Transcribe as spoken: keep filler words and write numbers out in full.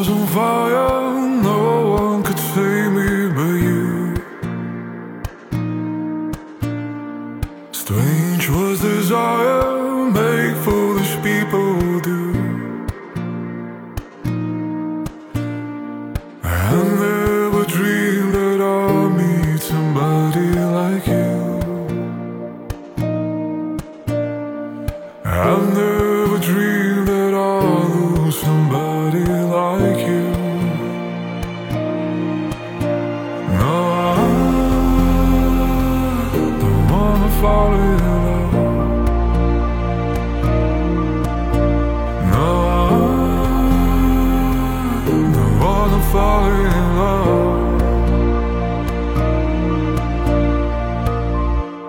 was on fire, no one could save me but you. Strange was desire, make foolish people do. I never dreamed that I'd meet somebody like you. I never dreamed